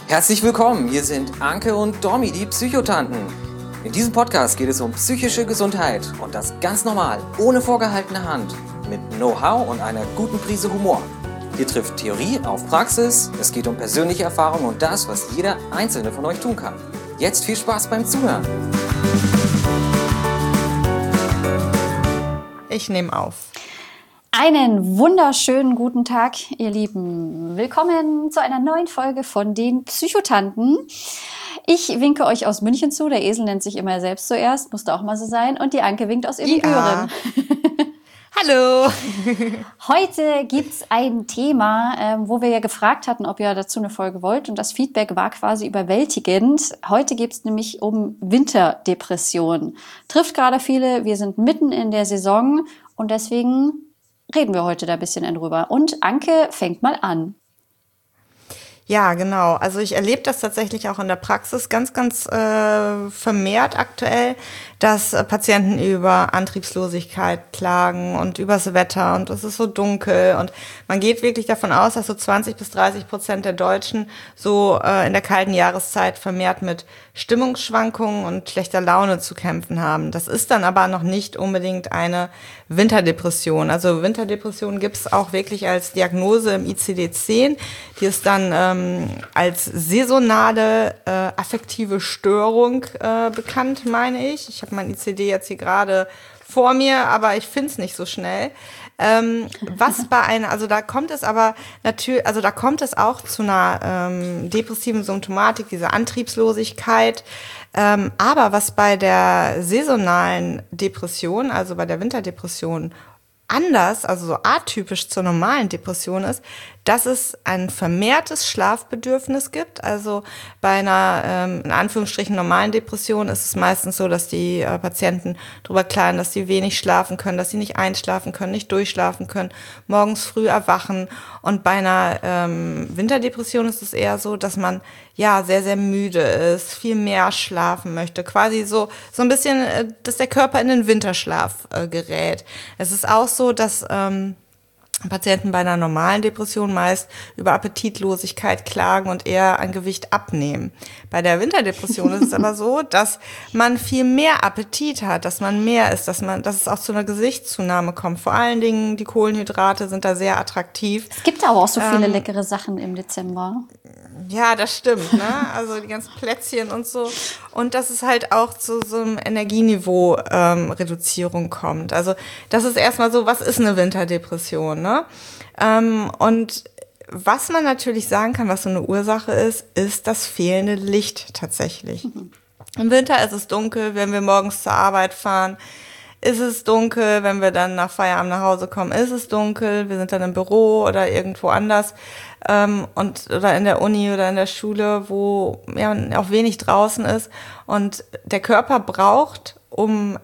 Herzlich willkommen, hier sind Anke und Domi, die Psychotanten. In diesem Podcast geht es um psychische Gesundheit und das ganz normal, ohne vorgehaltene Hand, mit Know-how und einer guten Prise Humor. Hier trifft Theorie auf Praxis, es geht um persönliche Erfahrungen und das, was jeder Einzelne von euch tun kann. Jetzt viel Spaß beim Zuhören. Ich nehme auf. Einen wunderschönen guten Tag, ihr Lieben. Willkommen zu einer neuen Folge von den Psychotanten. Ich winke euch aus München zu. Der Esel nennt sich immer selbst zuerst, musste auch mal so sein. Und die Anke winkt aus Ibbenbüren. Hallo! Heute gibt's ein Thema, wo wir ja gefragt hatten, ob ihr dazu eine Folge wollt. Und das Feedback war quasi überwältigend. Heute geht's nämlich um Winterdepression. Trifft gerade viele. Wir sind mitten in der Saison und deswegen reden wir heute da ein bisschen drüber. Und Anke fängt mal an. Ja, genau. Also ich erlebe das tatsächlich auch in der Praxis ganz vermehrt aktuell, dass Patienten über Antriebslosigkeit klagen und übers Wetter und es ist so dunkel und man geht wirklich davon aus, dass so 20-30% der Deutschen so in der kalten Jahreszeit vermehrt mit Stimmungsschwankungen und schlechter Laune zu kämpfen haben. Das ist dann aber noch nicht unbedingt eine Winterdepression. Also Winterdepression gibt's auch wirklich als Diagnose im ICD-10. Die ist dann als saisonale affektive Störung bekannt, meine ich. Ich habe mein ICD jetzt hier gerade vor mir, aber ich finde es nicht so schnell. Also da kommt es aber natürlich, also da kommt es auch zu einer depressiven Symptomatik, dieser Antriebslosigkeit. Aber was bei der saisonalen Depression, also bei der Winterdepression anders, also so atypisch zur normalen Depression ist, dass es ein vermehrtes Schlafbedürfnis gibt. Also bei einer, in Anführungsstrichen, normalen Depression ist es meistens so, dass die Patienten darüber klagen, dass sie wenig schlafen können, dass sie nicht einschlafen können, nicht durchschlafen können, morgens früh erwachen. Und bei einer Winterdepression ist es eher so, dass man ja sehr, sehr müde ist, viel mehr schlafen möchte. Quasi so ein bisschen, dass der Körper in den Winterschlaf gerät. Es ist auch so, dass Patienten bei einer normalen Depression meist über Appetitlosigkeit klagen und eher an Gewicht abnehmen. Bei der Winterdepression ist es aber so, dass man viel mehr Appetit hat, dass man mehr isst, dass es auch zu einer Gewichtszunahme kommt. Vor allen Dingen die Kohlenhydrate sind da sehr attraktiv. Es gibt aber auch so viele leckere Sachen im Dezember. Ja, das stimmt, ne? Also die ganzen Plätzchen und so. Und dass es halt auch zu so einem Energieniveau Reduzierung kommt. Also das ist erstmal so, was ist eine Winterdepression, ne? Und was man natürlich sagen kann, was so eine Ursache ist das fehlende Licht tatsächlich. Im Winter ist es dunkel, wenn wir morgens zur Arbeit fahren. Ist es dunkel, wenn wir dann nach Feierabend nach Hause kommen, ist es dunkel, wir sind dann im Büro oder irgendwo anders oder in der Uni oder in der Schule, wo ja auch wenig draußen ist und der Körper braucht, um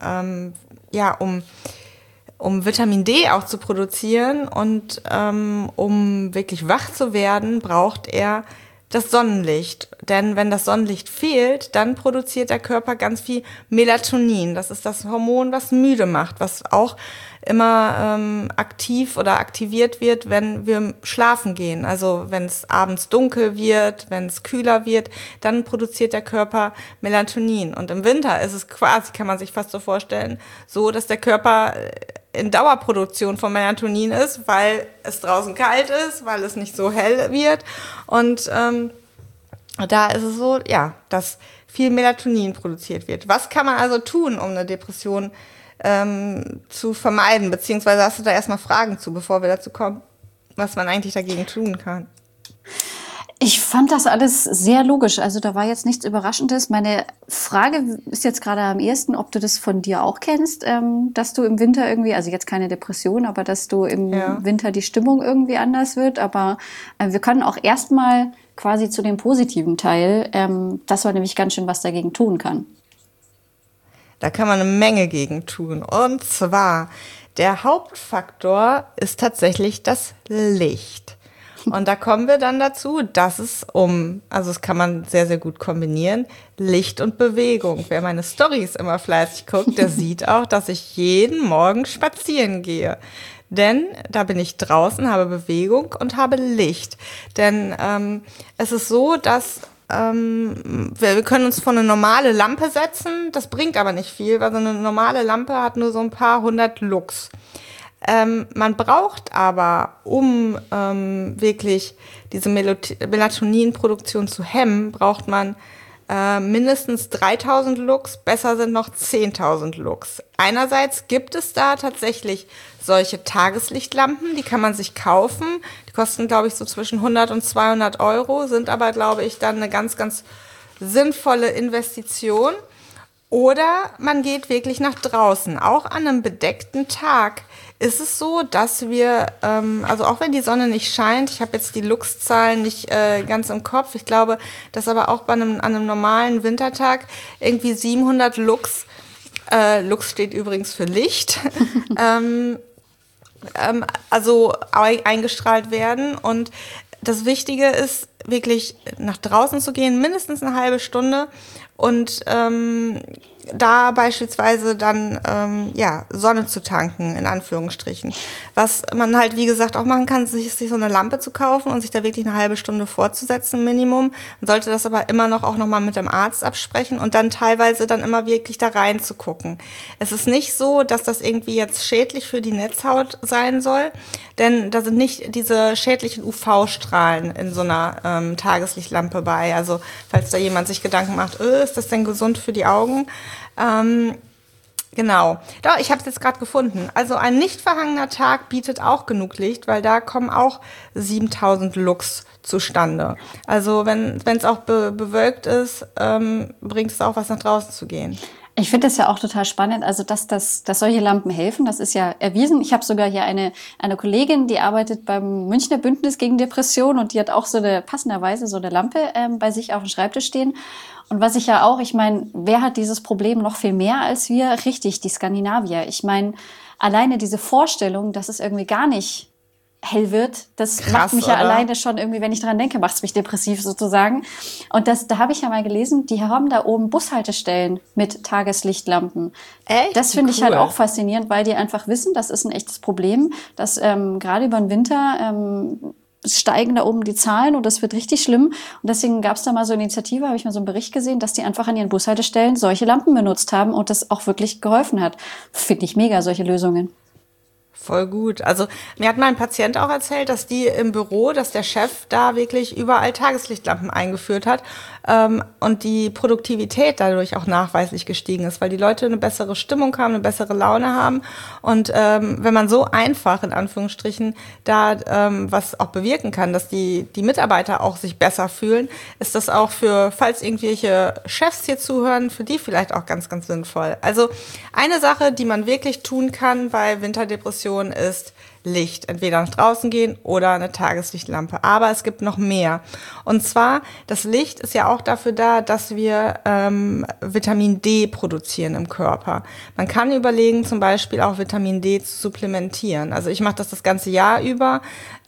Vitamin D auch zu produzieren und um wirklich wach zu werden, braucht er das Sonnenlicht. Denn wenn das Sonnenlicht fehlt, dann produziert der Körper ganz viel Melatonin. Das ist das Hormon, was müde macht, was auch immer aktiv oder aktiviert wird, wenn wir schlafen gehen. Also wenn es abends dunkel wird, wenn es kühler wird, dann produziert der Körper Melatonin. Und im Winter ist es quasi, kann man sich fast so vorstellen, so, dass der Körper in Dauerproduktion von Melatonin ist, weil es draußen kalt ist, weil es nicht so hell wird. Und da ist es so, ja, dass viel Melatonin produziert wird. Was kann man also tun, um eine Depression zu vermeiden? Beziehungsweise hast du da erstmal Fragen zu, bevor wir dazu kommen, was man eigentlich dagegen tun kann? Ich fand das alles sehr logisch. Also da war jetzt nichts Überraschendes. Meine Frage ist jetzt gerade am ehesten, ob du das von dir auch kennst, dass du im Winter irgendwie, also jetzt keine Depression, aber dass du im Winter die Stimmung irgendwie anders wird. Aber wir können auch erstmal quasi zu dem positiven Teil, dass man nämlich ganz schön was dagegen tun kann. Da kann man eine Menge gegen tun. Und zwar, der Hauptfaktor ist tatsächlich das Licht. Und da kommen wir dann dazu, dass es also das kann man sehr, sehr gut kombinieren, Licht und Bewegung. Wer meine Storys immer fleißig guckt, der sieht auch, dass ich jeden Morgen spazieren gehe. Denn da bin ich draußen, habe Bewegung und habe Licht. Denn es ist so, dass wir können uns vor eine normale Lampe setzen, das bringt aber nicht viel, weil so eine normale Lampe hat nur so ein paar hundert Lux. Man braucht aber, um wirklich diese Melatoninproduktion zu hemmen, braucht man mindestens 3000 Lux, besser sind noch 10.000 Lux. Einerseits gibt es da tatsächlich solche Tageslichtlampen, die kann man sich kaufen. Die kosten, glaube ich, so zwischen 100 und 200 Euro, sind aber, glaube ich, dann eine ganz, ganz sinnvolle Investition. Oder man geht wirklich nach draußen. Auch an einem bedeckten Tag ist es so, dass wir, also auch wenn die Sonne nicht scheint, ich habe jetzt die Lux-Zahlen nicht ganz im Kopf, ich glaube, dass aber auch an einem normalen Wintertag irgendwie 700 Lux, Lux steht übrigens für Licht, also eingestrahlt werden. Und das Wichtige ist, wirklich nach draußen zu gehen, mindestens eine halbe Stunde und da beispielsweise dann Sonne zu tanken, in Anführungsstrichen. Was man halt, wie gesagt, auch machen kann, sich so eine Lampe zu kaufen und sich da wirklich eine halbe Stunde vorzusetzen, Minimum. Man sollte das aber immer noch mal mit dem Arzt absprechen und dann teilweise dann immer wirklich da reinzugucken. Es ist nicht so, dass das irgendwie jetzt schädlich für die Netzhaut sein soll, denn da sind nicht diese schädlichen UV-Strahlen in so einer Tageslichtlampe bei. Also falls da jemand sich Gedanken macht, ist das denn gesund für die Augen? Genau. Doch, ich habe es jetzt gerade gefunden. Also ein nicht verhangener Tag bietet auch genug Licht, weil da kommen auch 7000 Lux zustande. Also wenn es auch bewölkt ist, bringt es auch was, nach draußen zu gehen. Ich finde das ja auch total spannend, also dass solche Lampen helfen, das ist ja erwiesen. Ich habe sogar hier eine Kollegin, die arbeitet beim Münchner Bündnis gegen Depression und die hat auch passenderweise so eine Lampe bei sich auf dem Schreibtisch stehen. Und was ich ja auch, ich meine, wer hat dieses Problem noch viel mehr als wir? Richtig, die Skandinavier. Ich meine, alleine diese Vorstellung, dass es irgendwie gar nicht hell wird, das krass, macht mich ja alleine schon irgendwie, wenn ich dran denke, macht es mich depressiv sozusagen. Und da habe ich ja mal gelesen, die haben da oben Bushaltestellen mit Tageslichtlampen. Echt? Das finde ich halt auch faszinierend, weil die einfach wissen, das ist ein echtes Problem, dass gerade über den Winter steigen da oben die Zahlen und das wird richtig schlimm. Und deswegen gab es da mal so eine Initiative, habe ich mal so einen Bericht gesehen, dass die einfach an ihren Bushaltestellen solche Lampen benutzt haben und das auch wirklich geholfen hat. Finde ich mega, solche Lösungen. Voll gut. Also mir hat mein Patient auch erzählt, dass die im Büro, dass der Chef da wirklich überall Tageslichtlampen eingeführt hat und die Produktivität dadurch auch nachweislich gestiegen ist, weil die Leute eine bessere Stimmung haben, eine bessere Laune haben. Und wenn man so einfach, in Anführungsstrichen, da was auch bewirken kann, dass die Mitarbeiter auch sich besser fühlen, ist das auch falls irgendwelche Chefs hier zuhören, für die vielleicht auch ganz, ganz sinnvoll. Also eine Sache, die man wirklich tun kann bei Winterdepressionen, ist Licht. Entweder nach draußen gehen oder eine Tageslichtlampe. Aber es gibt noch mehr. Und zwar, das Licht ist ja auch dafür da, dass wir Vitamin D produzieren im Körper. Man kann überlegen, zum Beispiel auch Vitamin D zu supplementieren. Also ich mache das ganze Jahr über.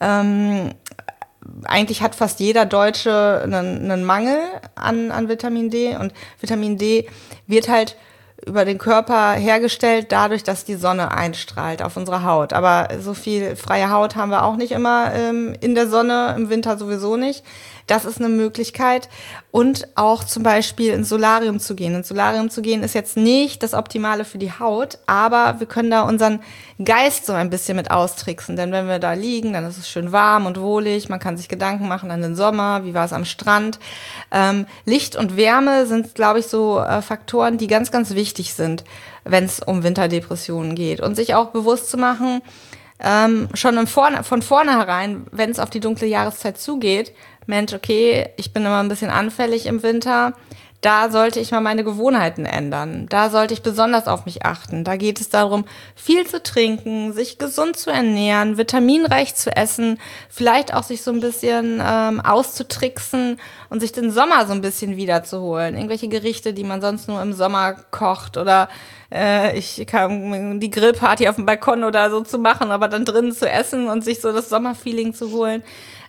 Eigentlich hat fast jeder Deutsche einen Mangel an Vitamin D. Und Vitamin D wird halt über den Körper hergestellt, dadurch, dass die Sonne einstrahlt auf unsere Haut. Aber so viel freie Haut haben wir auch nicht immer in der Sonne, im Winter sowieso nicht. Das ist eine Möglichkeit. Und auch zum Beispiel ins Solarium zu gehen. Ins Solarium zu gehen ist jetzt nicht das Optimale für die Haut, aber wir können da unseren Geist so ein bisschen mit austricksen. Denn wenn wir da liegen, dann ist es schön warm und wohlig. Man kann sich Gedanken machen an den Sommer, wie war es am Strand. Licht und Wärme sind, glaube ich, so Faktoren, die ganz, ganz wichtig sind, wenn es um Winterdepressionen geht. Und sich auch bewusst zu machen, schon von vornherein, wenn es auf die dunkle Jahreszeit zugeht, Mensch, okay, ich bin immer ein bisschen anfällig im Winter, da sollte ich mal meine Gewohnheiten ändern. Da sollte ich besonders auf mich achten. Da geht es darum, viel zu trinken, sich gesund zu ernähren, vitaminreich zu essen, vielleicht auch sich so ein bisschen auszutricksen und sich den Sommer so ein bisschen wiederzuholen. Irgendwelche Gerichte, die man sonst nur im Sommer kocht oder ich kann die Grillparty auf dem Balkon oder so zu machen, aber dann drinnen zu essen und sich so das Sommerfeeling zu holen.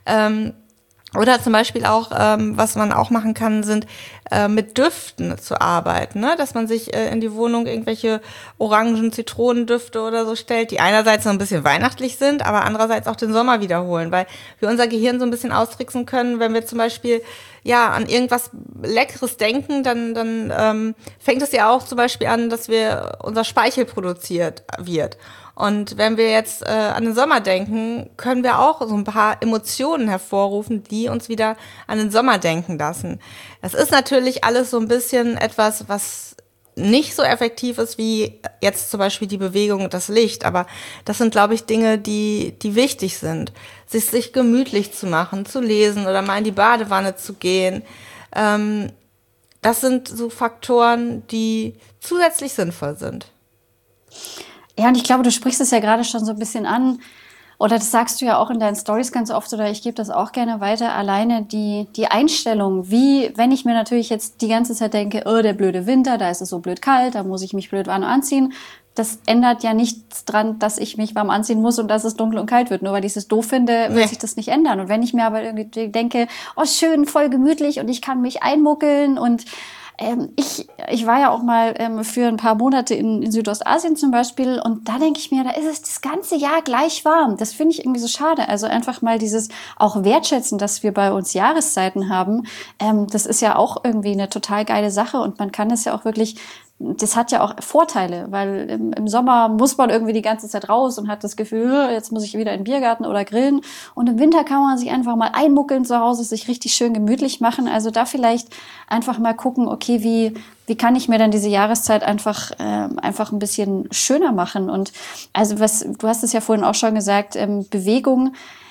Oder zum Beispiel auch, was man auch machen kann, sind mit Düften zu arbeiten, ne? Dass man sich in die Wohnung irgendwelche Orangen-, Zitronendüfte oder so stellt, die einerseits so ein bisschen weihnachtlich sind, aber andererseits auch den Sommer wiederholen, weil wir unser Gehirn so ein bisschen austricksen können, wenn wir zum Beispiel an irgendwas Leckeres denken, dann fängt es ja auch zum Beispiel an, dass unser Speichel produziert wird. Und wenn wir jetzt an den Sommer denken, können wir auch so ein paar Emotionen hervorrufen, die uns wieder an den Sommer denken lassen. Das ist natürlich alles so ein bisschen etwas, was nicht so effektiv ist wie jetzt zum Beispiel die Bewegung und das Licht. Aber das sind, glaube ich, Dinge, die wichtig sind. Sich gemütlich zu machen, zu lesen oder mal in die Badewanne zu gehen. Das sind so Faktoren, die zusätzlich sinnvoll sind. Ja, und ich glaube, du sprichst es ja gerade schon so ein bisschen an, oder das sagst du ja auch in deinen Stories ganz oft, oder ich gebe das auch gerne weiter, alleine die Einstellung, wie, wenn ich mir natürlich jetzt die ganze Zeit denke, oh, der blöde Winter, da ist es so blöd kalt, da muss ich mich blöd warm anziehen, das ändert ja nichts dran, dass ich mich warm anziehen muss und dass es dunkel und kalt wird. Nur weil ich es doof finde, wird sich das nicht ändern. Und wenn ich mir aber irgendwie denke, oh schön, voll gemütlich und ich kann mich einmuckeln und ich war ja auch mal für ein paar Monate in Südostasien zum Beispiel und da denke ich mir, da ist es das ganze Jahr gleich warm. Das finde ich irgendwie so schade. Also einfach mal dieses auch wertschätzen, dass wir bei uns Jahreszeiten haben. Das ist ja auch irgendwie eine total geile Sache und man kann es ja auch wirklich, das hat ja auch Vorteile, weil im Sommer muss man irgendwie die ganze Zeit raus und hat das Gefühl, jetzt muss ich wieder in den Biergarten oder grillen. Und im Winter kann man sich einfach mal einmuckeln zu Hause, sich richtig schön gemütlich machen. Also da vielleicht einfach mal gucken, okay, wie kann ich mir dann diese Jahreszeit einfach ein bisschen schöner machen? Und also du hast es ja vorhin auch schon gesagt, Bewegung.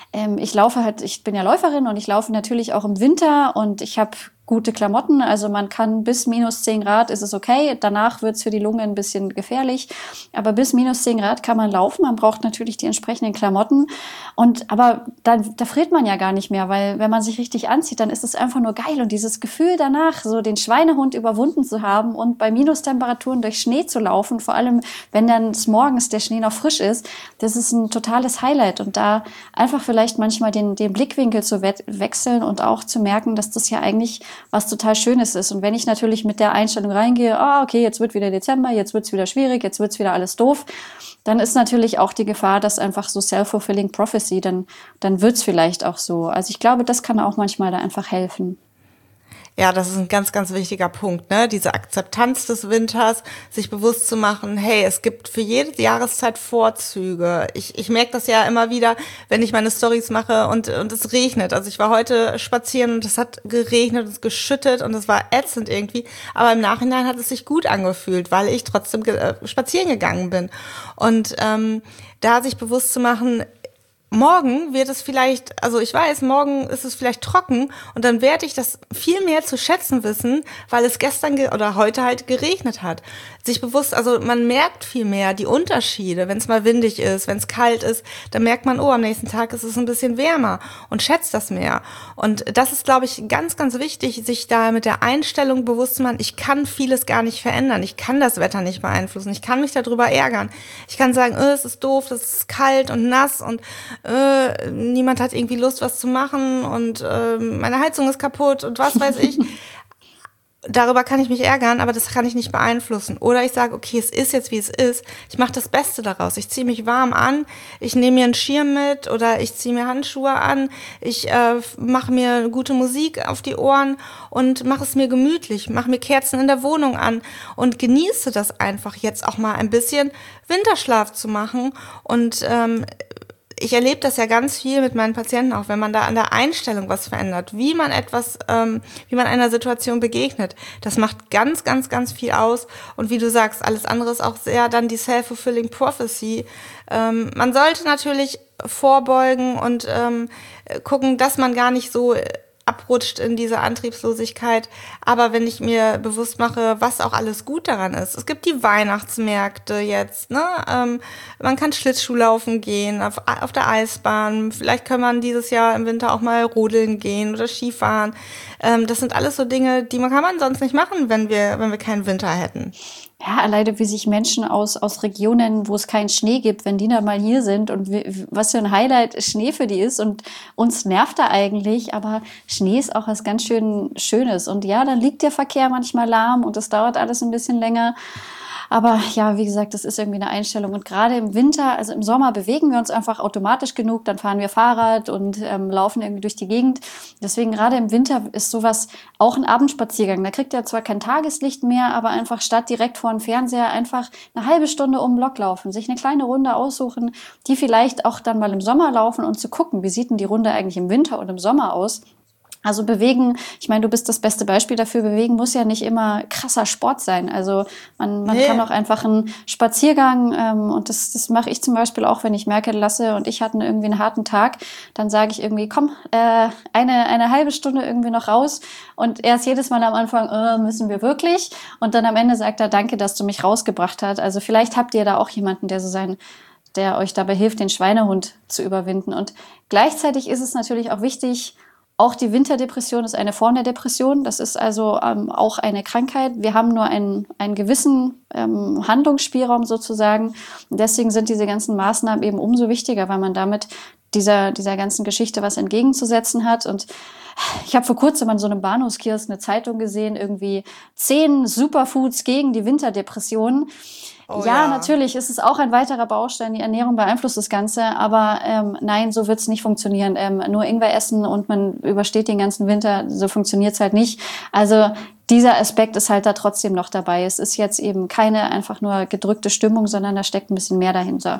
Ich bin ja Läuferin und ich laufe natürlich auch im Winter und ich habe gute Klamotten, also man kann bis -10 Grad ist es okay, danach wird's für die Lunge ein bisschen gefährlich, aber bis -10 Grad kann man laufen, man braucht natürlich die entsprechenden Klamotten aber da friert man ja gar nicht mehr, weil wenn man sich richtig anzieht, dann ist es einfach nur geil und dieses Gefühl danach, so den Schweinehund überwunden zu haben und bei Minustemperaturen durch Schnee zu laufen, vor allem wenn dann morgens der Schnee noch frisch ist, das ist ein totales Highlight und da einfach vielleicht manchmal den Blickwinkel zu wechseln und auch zu merken, dass das ja eigentlich was total Schönes ist. Und wenn ich natürlich mit der Einstellung reingehe, okay, jetzt wird wieder Dezember, jetzt wird's wieder schwierig, jetzt wird's wieder alles doof, dann ist natürlich auch die Gefahr, dass einfach so self-fulfilling prophecy, dann wird's vielleicht auch so. Also ich glaube, das kann auch manchmal da einfach helfen. Ja, das ist ein ganz, ganz wichtiger Punkt, ne? Diese Akzeptanz des Winters, sich bewusst zu machen, hey, es gibt für jede Jahreszeit Vorzüge. Ich merke das ja immer wieder, wenn ich meine Stories mache und es regnet. Also ich war heute spazieren und es hat geregnet und es geschüttet und es war ätzend irgendwie. Aber im Nachhinein hat es sich gut angefühlt, weil ich trotzdem spazieren gegangen bin. Und da sich bewusst zu machen, morgen wird es vielleicht, also ich weiß, morgen ist es vielleicht trocken und dann werde ich das viel mehr zu schätzen wissen, weil es gestern oder heute halt geregnet hat. Sich bewusst, also man merkt viel mehr die Unterschiede, wenn es mal windig ist, wenn es kalt ist, dann merkt man, am nächsten Tag ist es ein bisschen wärmer und schätzt das mehr. Und das ist, glaube ich, ganz, ganz wichtig, sich da mit der Einstellung bewusst zu machen, ich kann vieles gar nicht verändern, ich kann das Wetter nicht beeinflussen, ich kann mich darüber ärgern. Ich kann sagen, es ist doof, es ist kalt und nass und niemand hat irgendwie Lust, was zu machen und meine Heizung ist kaputt und was weiß ich. Darüber kann ich mich ärgern, aber das kann ich nicht beeinflussen. Oder ich sage, okay, es ist jetzt, wie es ist. Ich mache das Beste daraus. Ich ziehe mich warm an, ich nehme mir einen Schirm mit oder ich ziehe mir Handschuhe an, ich mache mir gute Musik auf die Ohren und mache es mir gemütlich, mache mir Kerzen in der Wohnung an und genieße das einfach jetzt auch mal ein bisschen Winterschlaf zu machen und ich erlebe das ja ganz viel mit meinen Patienten auch, wenn man da an der Einstellung was verändert, wie man einer Situation begegnet. Das macht ganz, ganz, ganz viel aus. Und wie du sagst, alles andere ist auch sehr dann die self-fulfilling prophecy. Man sollte natürlich vorbeugen und gucken, dass man gar nicht so abrutscht in diese Antriebslosigkeit. Aber wenn ich mir bewusst mache, was auch alles gut daran ist. Es gibt die Weihnachtsmärkte jetzt, ne? Man kann Schlittschuhlaufen gehen, auf der Eisbahn. Vielleicht kann man dieses Jahr im Winter auch mal rodeln gehen oder Skifahren. Das sind alles so Dinge, kann man sonst nicht machen, wenn wir keinen Winter hätten. Ja, alleine wie sich Menschen aus Regionen, wo es keinen Schnee gibt, wenn die dann mal hier sind und was für ein Highlight Schnee für die ist und uns nervt er eigentlich, aber Schnee ist auch was ganz schön Schönes und ja, dann liegt der Verkehr manchmal lahm und es dauert alles ein bisschen länger. Aber ja, wie gesagt, das ist irgendwie eine Einstellung. Und gerade im Winter, also im Sommer bewegen wir uns einfach automatisch genug. Dann fahren wir Fahrrad und laufen irgendwie durch die Gegend. Deswegen gerade im Winter ist sowas auch ein Abendspaziergang. Da kriegt er zwar kein Tageslicht mehr, aber einfach statt direkt vor dem Fernseher einfach eine halbe Stunde um den Block laufen, sich eine kleine Runde aussuchen, die vielleicht auch dann mal im Sommer laufen und zu gucken, wie sieht denn die Runde eigentlich im Winter und im Sommer aus. Also bewegen, ich meine, du bist das beste Beispiel dafür, bewegen muss ja nicht immer krasser Sport sein. Also man kann auch einfach einen Spaziergang, und das mache ich zum Beispiel auch, wenn ich merke, Lasse und ich hatten irgendwie einen harten Tag, dann sage ich irgendwie, komm, eine halbe Stunde irgendwie noch raus und er ist jedes Mal am Anfang, müssen wir wirklich? Und dann am Ende sagt er, danke, dass du mich rausgebracht hast. Also vielleicht habt ihr da auch jemanden, der euch dabei hilft, den Schweinehund zu überwinden. Und gleichzeitig ist es natürlich auch wichtig, auch die Winterdepression ist eine Form der Depression. Das ist also auch eine Krankheit. Wir haben nur einen gewissen Handlungsspielraum sozusagen. Und deswegen sind diese ganzen Maßnahmen eben umso wichtiger, weil man damit dieser ganzen Geschichte was entgegenzusetzen hat. Und ich habe vor kurzem an so einem Bahnhofskiosk eine Zeitung gesehen, irgendwie 10 Superfoods gegen die Winterdepression. Oh, ja, natürlich ist es auch ein weiterer Baustein. Die Ernährung beeinflusst das Ganze, aber nein, so wird's nicht funktionieren. Nur Ingwer essen und man übersteht den ganzen Winter, so funktioniert's halt nicht. Also dieser Aspekt ist halt da trotzdem noch dabei. Es ist jetzt eben keine einfach nur gedrückte Stimmung, sondern da steckt ein bisschen mehr dahinter.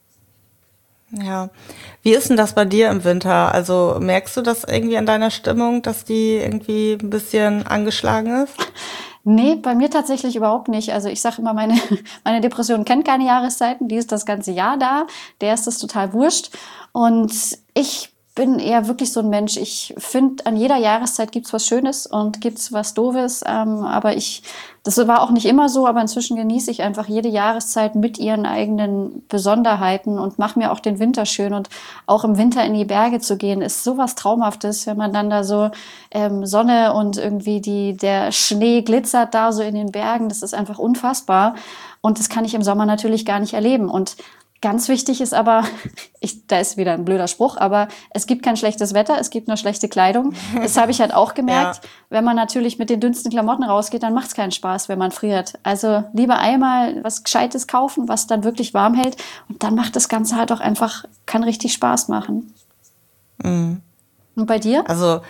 Ja, wie ist denn das bei dir im Winter? Also merkst du das irgendwie an deiner Stimmung, dass die irgendwie ein bisschen angeschlagen ist? Nee, bei mir tatsächlich überhaupt nicht. Also ich sage immer, meine Depression kennt keine Jahreszeiten, die ist das ganze Jahr da. Der ist das total wurscht. Und ich bin eher wirklich so ein Mensch. Ich finde, an jeder Jahreszeit gibt's was Schönes und gibt's was Doofes. Aber das war auch nicht immer so, aber inzwischen genieße ich einfach jede Jahreszeit mit ihren eigenen Besonderheiten und mache mir auch den Winter schön. Und auch im Winter in die Berge zu gehen, ist sowas Traumhaftes, wenn man dann da so Sonne und irgendwie der Schnee glitzert da so in den Bergen. Das ist einfach unfassbar. Und das kann ich im Sommer natürlich gar nicht erleben. Und ganz wichtig ist aber, da ist wieder ein blöder Spruch, aber es gibt kein schlechtes Wetter, es gibt nur schlechte Kleidung. Das habe ich halt auch gemerkt. Ja. Wenn man natürlich mit den dünnsten Klamotten rausgeht, dann macht es keinen Spaß, wenn man friert. Also lieber einmal was Gescheites kaufen, was dann wirklich warm hält. Und dann macht das Ganze halt auch einfach, kann richtig Spaß machen. Mhm. Und bei dir? Also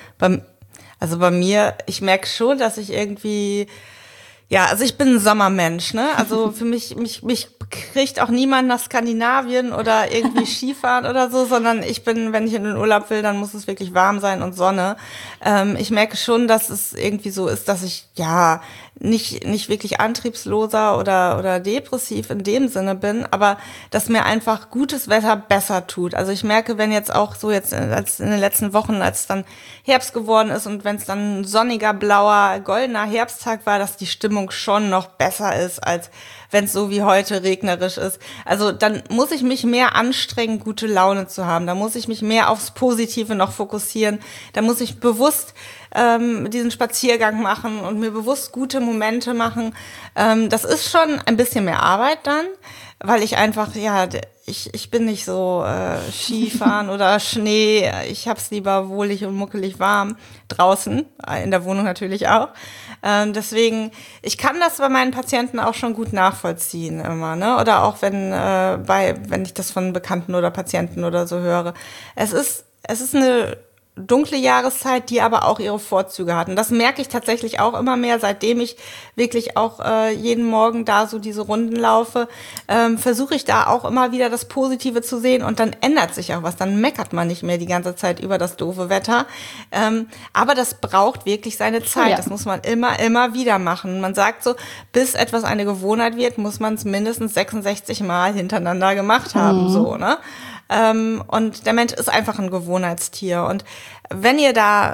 bei mir, ich merke schon, dass ich irgendwie... Ja, also ich bin ein Sommermensch, ne? Also für mich kriegt auch niemand nach Skandinavien oder irgendwie Skifahren oder so, sondern wenn ich in den Urlaub will, dann muss es wirklich warm sein und Sonne. Ich merke schon, dass es irgendwie so ist, dass ich ja nicht wirklich antriebsloser oder depressiv in dem Sinne bin, aber dass mir einfach gutes Wetter besser tut. Also ich merke, wenn jetzt auch so als in den letzten Wochen, als es dann Herbst geworden ist und wenn es dann ein sonniger, blauer, goldener Herbsttag war, dass die Stimmung schon noch besser ist, als wenn es so wie heute regnerisch ist. Also dann muss ich mich mehr anstrengen, gute Laune zu haben. Da muss ich mich mehr aufs Positive noch fokussieren. Da muss ich bewusst diesen Spaziergang machen und mir bewusst gute Momente machen. Das ist schon ein bisschen mehr Arbeit dann, weil ich einfach, ja, ich bin nicht so Skifahren oder Schnee. Ich hab's lieber wohlig und muckelig warm draußen, in der Wohnung natürlich auch. Deswegen, ich kann das bei meinen Patienten auch schon gut nachvollziehen immer, ne? Oder auch wenn ich das von Bekannten oder Patienten oder so höre. Es ist eine dunkle Jahreszeit, die aber auch ihre Vorzüge hat. Und das merke ich tatsächlich auch immer mehr, seitdem ich wirklich auch jeden Morgen da so diese Runden laufe, versuche ich da auch immer wieder das Positive zu sehen und dann ändert sich auch was. Dann meckert man nicht mehr die ganze Zeit über das doofe Wetter. Aber das braucht wirklich seine Zeit. Ja. Das muss man immer wieder machen. Man sagt so, bis etwas eine Gewohnheit wird, muss man es mindestens 66 Mal hintereinander gemacht haben, so, ne? Und der Mensch ist einfach ein Gewohnheitstier. Und wenn ihr da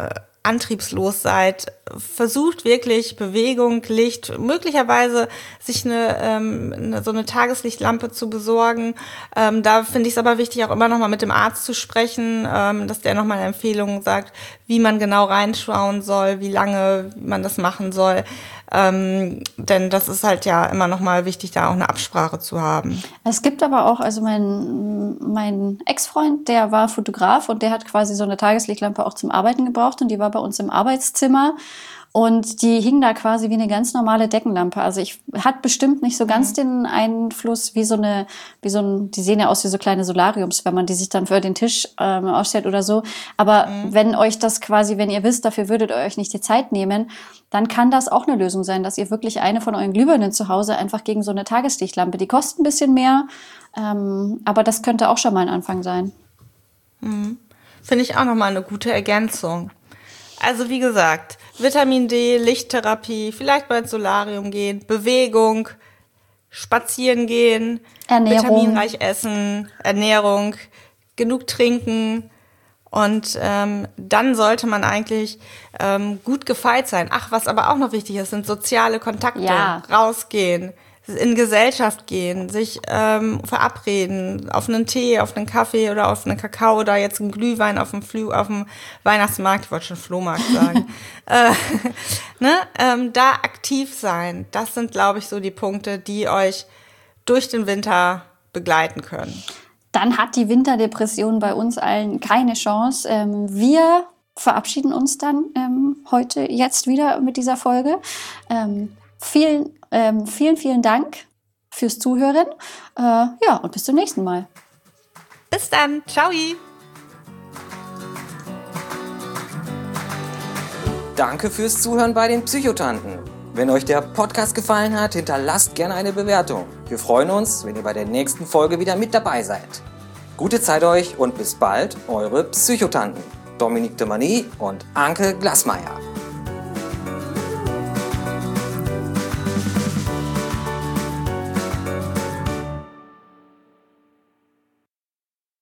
antriebslos seid, versucht wirklich Bewegung, Licht, möglicherweise sich so eine Tageslichtlampe zu besorgen. Da finde ich es aber wichtig, auch immer noch mal mit dem Arzt zu sprechen, dass der noch mal eine Empfehlung sagt, wie man genau reinschauen soll, wie lange man das machen soll. Denn das ist halt ja immer noch mal wichtig, da auch eine Absprache zu haben. Es gibt aber auch, also mein Ex-Freund, der war Fotograf und der hat quasi so eine Tageslichtlampe auch zum Arbeiten gebraucht und die war bei uns im Arbeitszimmer. Und die hing da quasi wie eine ganz normale Deckenlampe. Also hat bestimmt nicht so ganz den Einfluss die sehen ja aus wie so kleine Solariums, wenn man die sich dann für den Tisch ausstellt oder so. Aber wenn euch das quasi, wenn ihr wisst, dafür würdet ihr euch nicht die Zeit nehmen, dann kann das auch eine Lösung sein, dass ihr wirklich eine von euren Glühbirnen zu Hause einfach gegen so eine Tageslichtlampe, die kostet ein bisschen mehr, aber das könnte auch schon mal ein Anfang sein. Finde ich auch nochmal eine gute Ergänzung. Also wie gesagt, Vitamin D, Lichttherapie, vielleicht mal ins Solarium gehen, Bewegung, spazieren gehen, Ernährung. vitaminreich essen, Ernährung, genug trinken und dann sollte man eigentlich gut gefeit sein. Ach, was aber auch noch wichtig ist, sind soziale Kontakte, rausgehen, in Gesellschaft gehen, sich verabreden, auf einen Tee, auf einen Kaffee oder auf einen Kakao oder jetzt einen Glühwein auf dem Weihnachtsmarkt, ich wollte schon Flohmarkt sagen, da aktiv sein. Das sind, glaube ich, so die Punkte, die euch durch den Winter begleiten können. Dann hat die Winterdepression bei uns allen keine Chance. Wir verabschieden uns dann jetzt wieder mit dieser Folge. Vielen Dank fürs Zuhören. Und bis zum nächsten Mal. Bis dann. Ciao. Danke fürs Zuhören bei den Psychotanten. Wenn euch der Podcast gefallen hat, hinterlasst gerne eine Bewertung. Wir freuen uns, wenn ihr bei der nächsten Folge wieder mit dabei seid. Gute Zeit euch und bis bald, eure Psychotanten. Dominique de Mani und Anke Glasmeier.